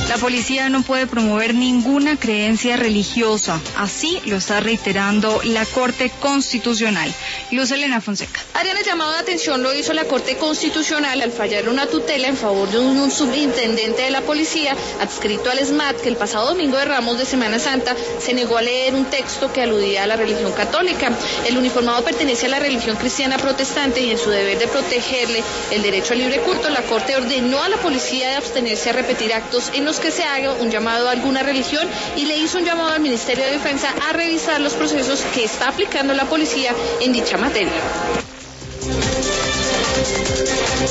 La policía no puede promover ninguna creencia religiosa, así lo está reiterando la Corte Constitucional. Luz Elena Fonseca. Ariana, el llamado de atención lo hizo la Corte Constitucional al fallar una tutela en favor de un subintendente de la policía adscrito al SMAT que el pasado domingo de Ramos de Semana Santa se negó a leer un texto que aludía a la religión católica. El uniformado pertenece a la religión cristiana protestante y en su deber de protegerle el derecho al libre culto, la Corte ordenó a la policía de abstenerse a repetir actos en los que se haga un llamado a alguna religión y le hizo un llamado al Ministerio de Defensa a revisar los procesos que está aplicando la policía en dicha materia.